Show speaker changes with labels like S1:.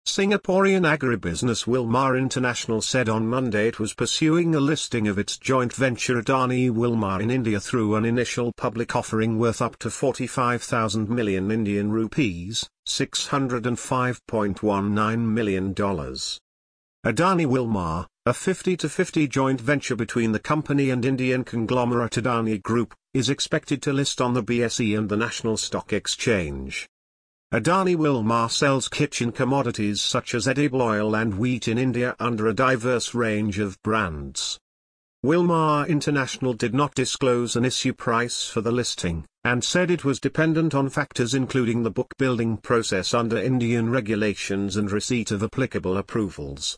S1: Singaporean agribusiness Wilmar International said on Monday it was pursuing a listing of its joint venture Adani Wilmar in India through an initial public offering worth up to 45,000 million Indian rupees, $605.19 million. Adani Wilmar, a 50-50 joint venture between the company and Indian conglomerate Adani Group, is expected to list on the BSE and the National Stock Exchange. Adani Wilmar sells kitchen commodities such as edible oil and wheat in India under a diverse range of brands. Wilmar International did not disclose an issue price for the listing, and said it was dependent on factors including the book building process under Indian regulations and receipt of applicable approvals.